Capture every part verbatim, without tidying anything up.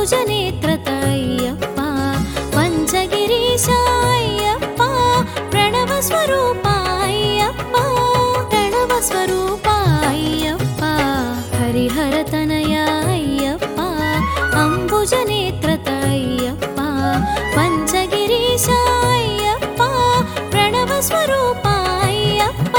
అంబుజనేత్రత అయ్యప్ప పంచగిరీశ అయ్యప్ప ప్రణవ స్వరూప అయ్యప్ప ప్రణవ స్వరూప అయ్యప్ప హరిహర తనయ అయ్యప్ప అంబుజనేత్రత అయ్యప్ప పంచగిరీశ అయ్యప్ప ప్రణవ స్వరూప అయ్యప్ప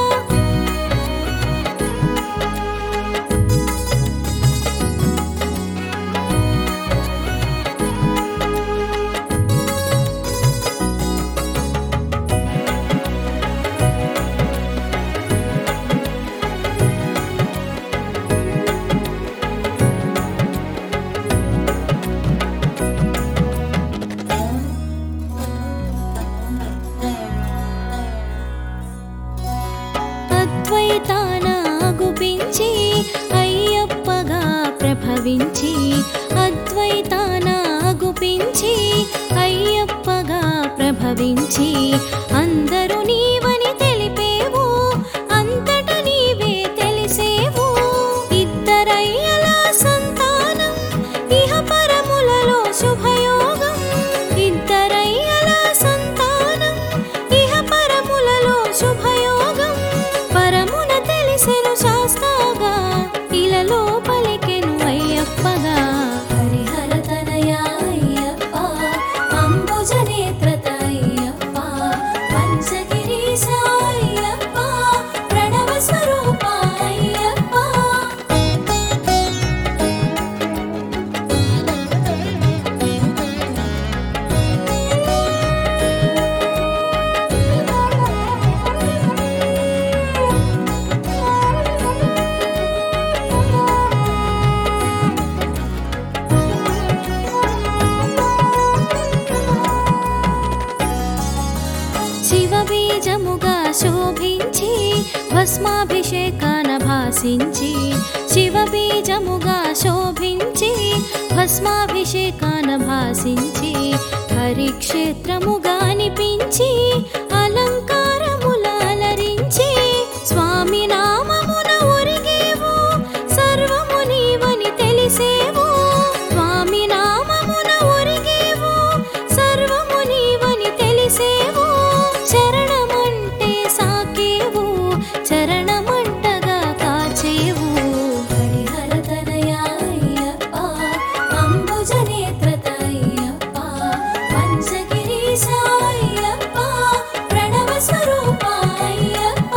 అద్వైతానాగుపించి అయ్యప్పగా ప్రభవించి అద్వైతానాగుపించి అయ్యప్పగా ప్రభవించి అందరూ నీవని తెలిపేవు అంతట నీవే తెలిసేవు ఇద్దరయ్యల సంతానం ఇహ పరములలో శుభయోగం ఇద్దరయ్యల సంతానం ఇహ పరములలో శుభయోగం పరమున తెలిసెను శాస్తాగా ఇలలో పలికెను అయ్యప్పగా హరిహర తనయ అయ్యప్ప అంబుజనేత్రత అయ్యప్ప పంచగిరీశ అయ్యప్ప ప్రణవ స్వరూప అయ్యప్ప శివబీజముగా శోభించి భస్మాభిషేకాన భాసించి శివబీజముగా శోభించి భస్మాభిషేకాన భాసించి హరిక్షేత్రముగా అనిపించి అలంకారముల అలరించి స్వామి నామమున ఒరిగేవు సర్వము నీవని తెలిసేవు స్వామి నామమున ఒరిగేవు సర్వము నీవని తెలిసేవు చరణమంటే సాకేవు చరణమంటగా కాచేవు హరిహర తనయ అయ్యప్ప అంబుజనేత్రత అయ్యప్ప పంచగిరీశ అయ్యప్ప ప్రణవ స్వరూప అయ్యప్ప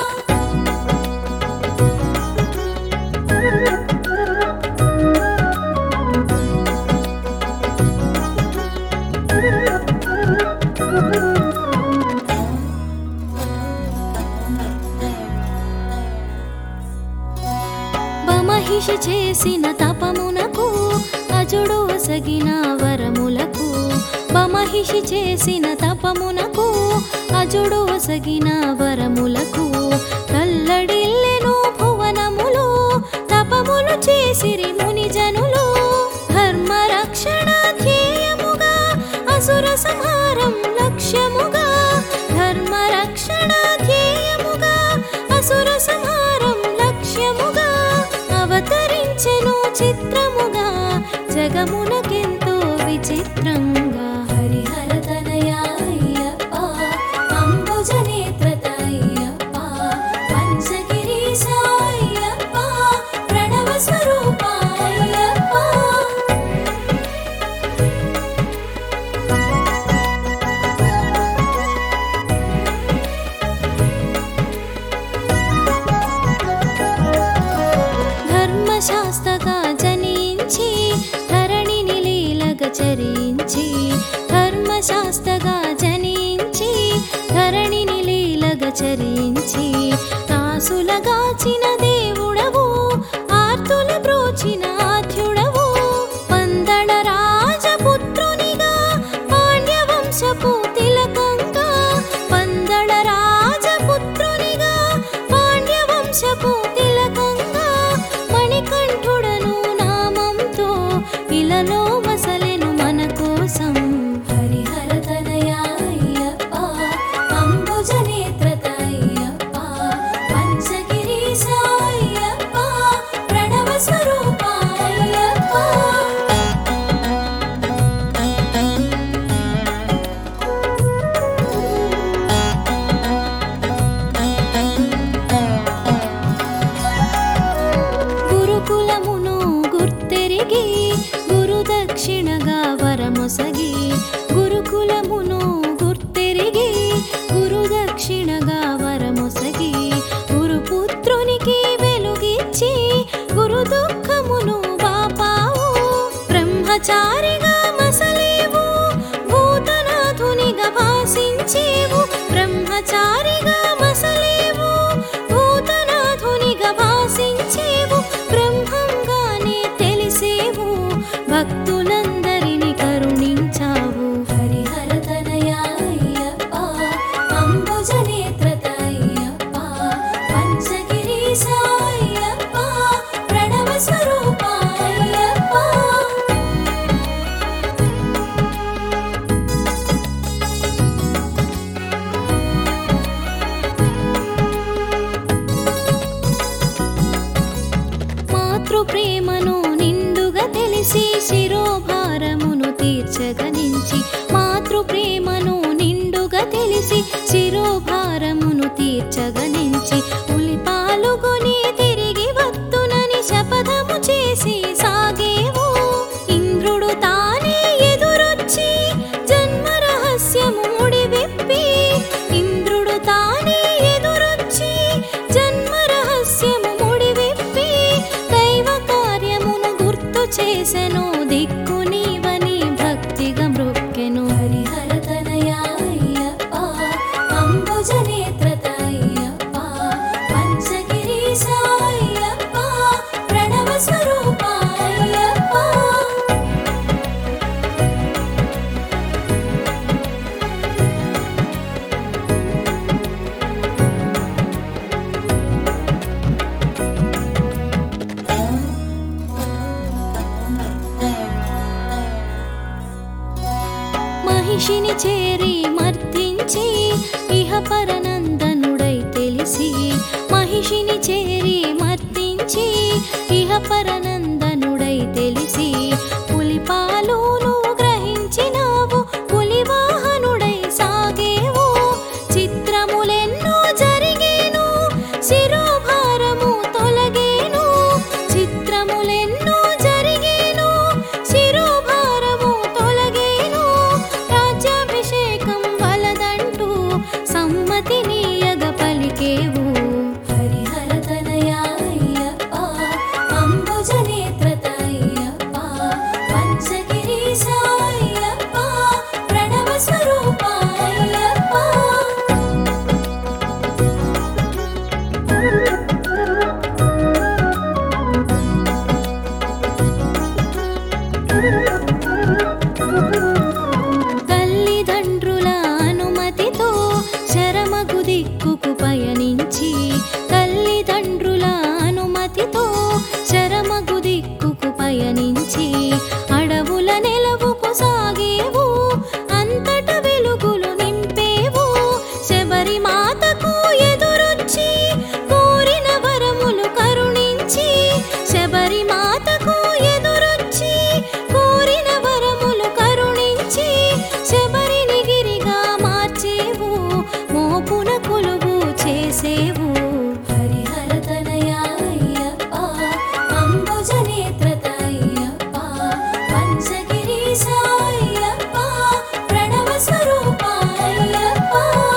మహిషి చేసిన తపమునకు అజుడు ఒసగిన వరములకు బమహిషి చేసిన తపమునకు అజుడు ఒసగిన వరములకు తల్లడిల్లెను భువనములు తపములు చేసిరి మునిజనులు ధర్మరక్షణ ధ్యేయముగా అసుర సంహారం లక్ష్యముగా ధర్మరక్షణ ధ్యేయముగా అసుర సంహారం లక్ష్యముగా అవతరించెను చిత్రముగా జగమునకెంతో విచిత్రంగా హరిహర తనయ అయ్యప్ప అంబుజనేత్రత అయ్యప్ప పంచగిరీశ అయ్యప్ప ప్రణవ స్వరూప అయ్యప్ప ధర్మశాస్త్రగా జనించి ధరణిని లీలగ చరించి ధర్మశాస్త్రగా జనించి ధరణిని లీలగ చరించి దాసులగాచిన దేవుడవు ఆర్తుల బ్రోచిన ఆద్యుడవు పందళ రాజపుత్రునిగా పాండ్యవంశపు తిలకంగా పందళ రాజపుత్రునిగా పాండ్యవంశపు తిలకంగా మణికంఠుడను నామంతో ఇలలో వసలెను మన కోసం హరిహర తనయ అయ్యప్ప అంబుజనేత్రత అయ్యప్ప పంచగిరీశ బ్రహ్మచారిగా మసలేవు, భూతనాథునిగా భాసించేవు. బ్రహ్మచారిగా మసలేవు, భూతనాథునిగా భాసించేవు. బ్రహ్మంగానే తెలిసేవు, భక్తులందరిని కరుణించావు. హరిహర తనయా అయ్యప్ప, అంబుజ నేత్రత అయ్యప్ప, పంచగిరీశ అయ్యప్ప, ప్రణవ స్వరూప అయ్యప్ప. మాతృ ప్రేమను నిండుగా తెలిసి శిరోభారమును తీర్చగనించి, మాతృ ప్రేమను నిండుగా తెలిసి శిరోభారమును తీర్చగనించి, ఉలి పాలుగొని తిరిగి వత్తునని శపథము చేసి సాగేవు. ఇంద్రుడు తానే ఎదురొచ్చి జన్మ రహస్యము ముడివిప్పి, ఇంద్రుడు తానే ఎదురొచ్చి జన్మ రహస్యము ముడివిప్పి, దైవ కార్యమును గుర్తు చేసెను, దిక్కు నీవని భక్తిగా మ్రొక్కెను. హరిహర తనయా అయ్యప్ప, అంబుజ నేత్రత అయ్యప్ప, పంచగిరీశ అయ్యప్ప, ప్రణవ స్వరూప అయ్యప్ప. మహిషిని చేరి మర్దించి ఇహ పరనందనుడై తెలిసి, మహిషిని చేరి మర్దించి ఇహ పరనందనుడై తెలిసి, పులిపాలును గ్రహించినావు, పులివాహనుడై సాగేవు. చిత్రములెన్నో జరిగేను, శిరోభారము తొలగేను. చిత్రములెన్నో జరిగేను, శిరోభారము తొలగేను. రాజ్యాభిషేకం వలదంటూ సమ్మతినీయగ పలికేవు. హరిహర తనయా అయ్యప్ప, అంబుజ నేత్రత అయ్యప్ప, పంచగిరీశ అయ్యప్ప, ప్రణవ స్వరూప అయ్యప్ప. తల్లిదండ్రుల అనుమతితో శరమగు దిక్కుకు పయనించి, తల్లిదండ్రుల అనుమతితో శరమగు దిక్కుకు పయనించి, అడవుల నెలవుకు సాగేవు, అంతట వెలుగులు నింపేవు. శబరి మాతకు ఎదురొచ్చి కోరిన వరములు కరుణించి, శబరి మాతకు ఎదురొచ్చి కోరిన వరములు కరుణించి, శబరిని గిరిగా మార్చేవు, మోపున కొలువు చేసేవు. హరిహర తనయా అయ్యప్ప, అంబుజ నేత్రత అయ్యప్ప, పంచగిరీశ అయ్యప్ప, ప్రణవ స్వరూప అయ్యప్ప.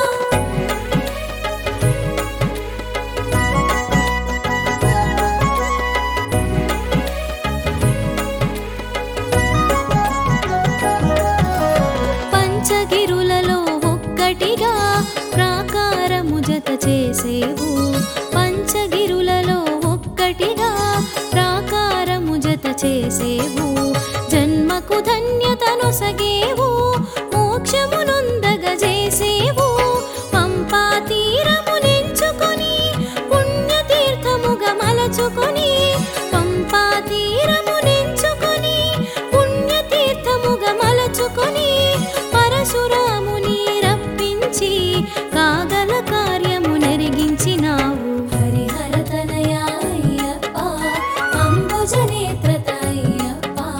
పంచగిరులలో ఒక్కటిగా ప్రాకారము జత చేసేవు, పంచగిరులలో ఒక్కటిగా ప్రాకారము జత చేసేవు. జన్మకు ధన్యతను సగేవు, మోక్షమునొందగ చేసేవు. పంపా తీరమునెంచుకొని పుణ్యతీర్థముగా మలచుకొని, పంపా తీరమునెంచుకొని పుణ్యతీర్థముగా మలచుకొని, పరశురాముని రప్పించి కాగల కార్యము నెరిగించినావు. హరిహర తనయా అయ్యప్ప, అంబుజ నేత్రత అయ్యప్ప,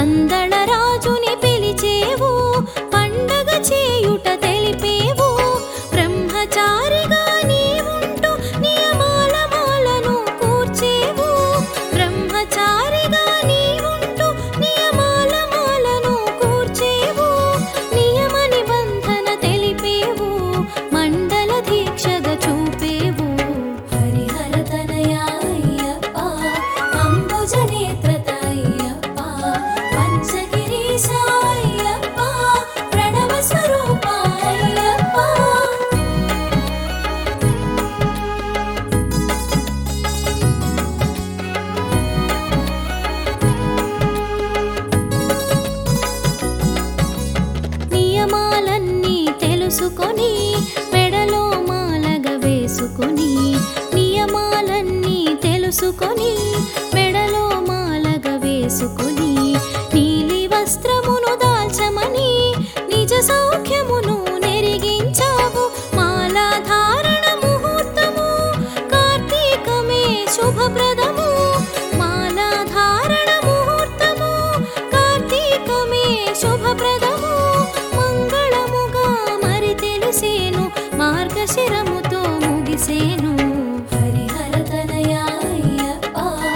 పందళ రాజుని పిలిచేవు పండగ చేయుట తెలిపేవు బ్రహ్మచారిగా నీవుంటూ నియమాల మాలను కూర్చేవు బ్రహ్మచారిగా నీవుంటూ నియమాల మాలను కూర్చేవు నియమ నిబంధన తెలిపేవు మండల దీక్షగా చూపేవు హరిహర తనయ అయ్యప్ప అంబుజ నేత్రత అయ్యప్ప పంచగిరీశ అయ్యప్ప ప్రణవ స్వరూప అయ్యప్ప నియమాలన్నీ తెలుసుకొని మెడలో మాలగ వేసుకొని నియమాలన్నీ తెలుసుకొని మెడలో మాలగ వేసుకొని నీలి వస్త్రమును దాల్చమని నిజ సౌఖ్యమును నెరిగించావు మాలాధారణ ముహూర్తము కార్తీకమే శుభప్రదము మాలాధారణ ముహూర్తము కార్తీకమే శుభప్రదము మంగళముగా మరి తెలిసేను మార్గశిరముతో ముగిసేను హరిహర తనయ అయ్యప్ప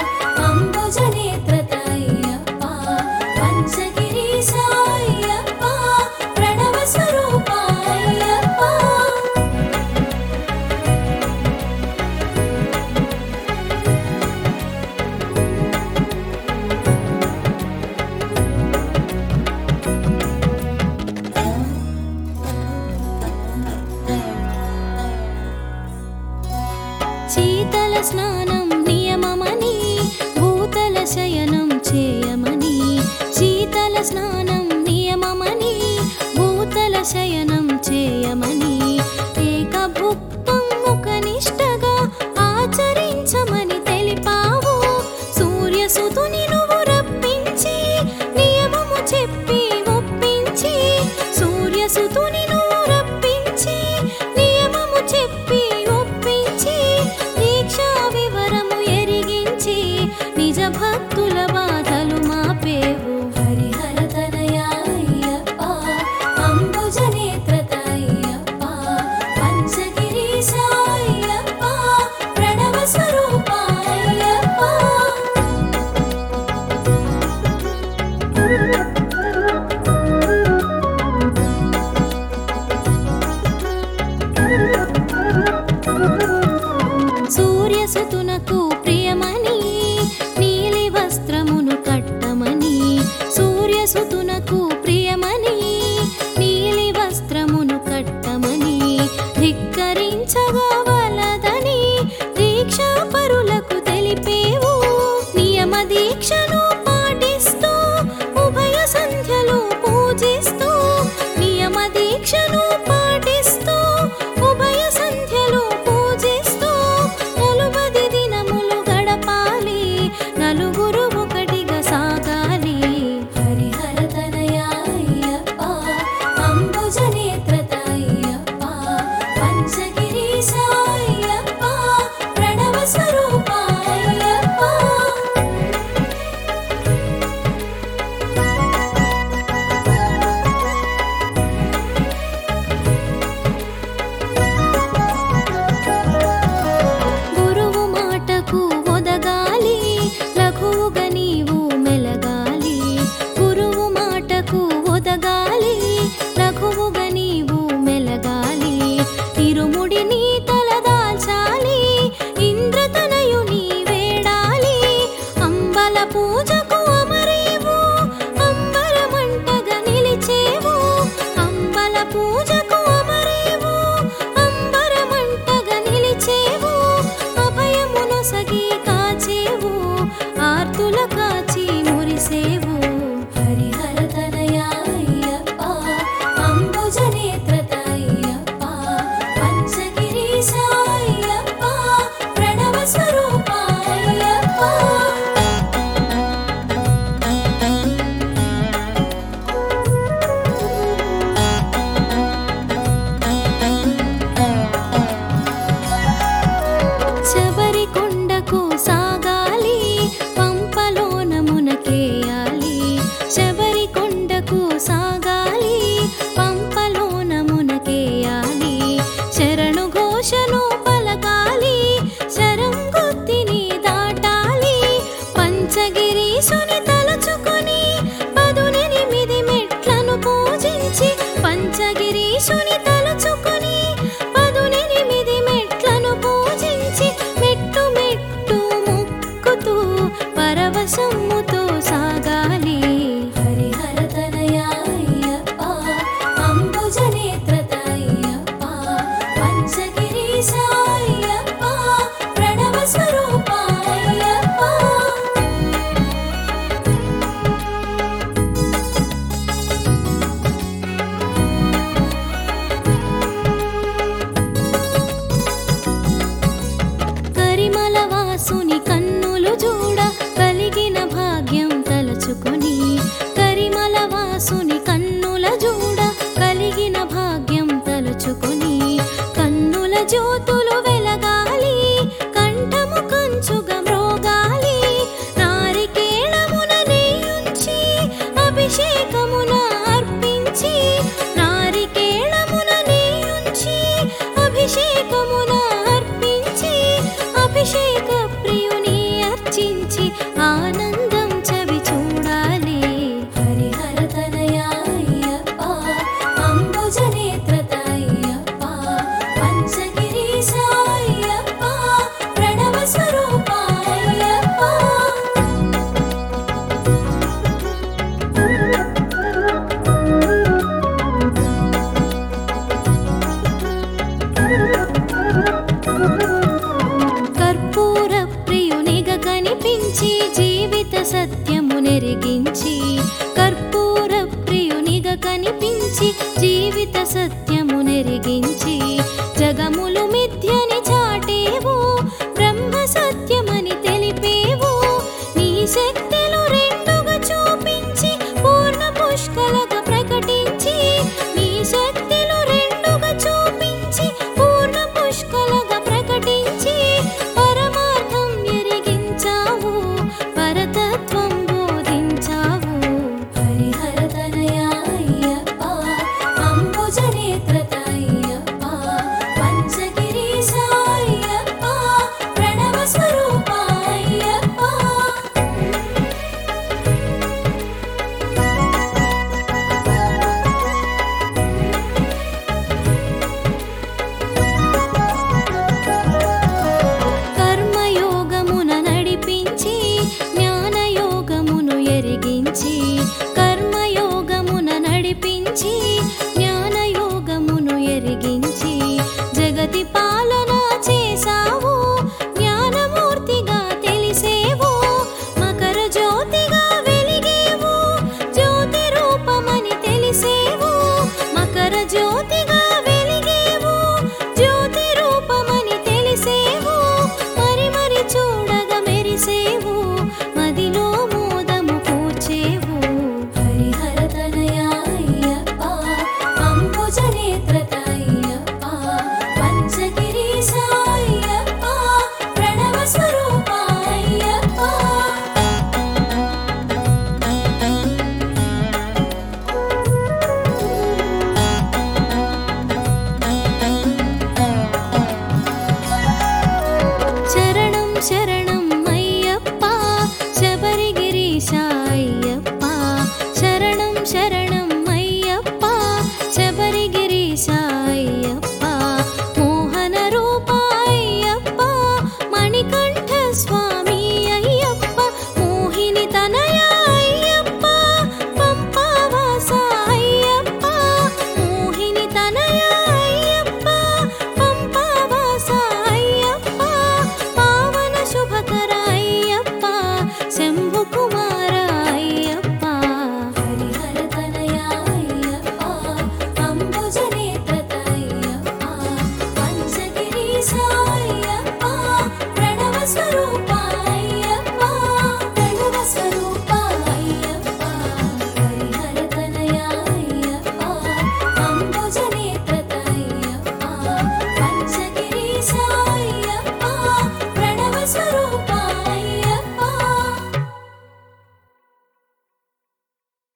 నిలిచి జీవిత సత్యము నెరిగించి జగములు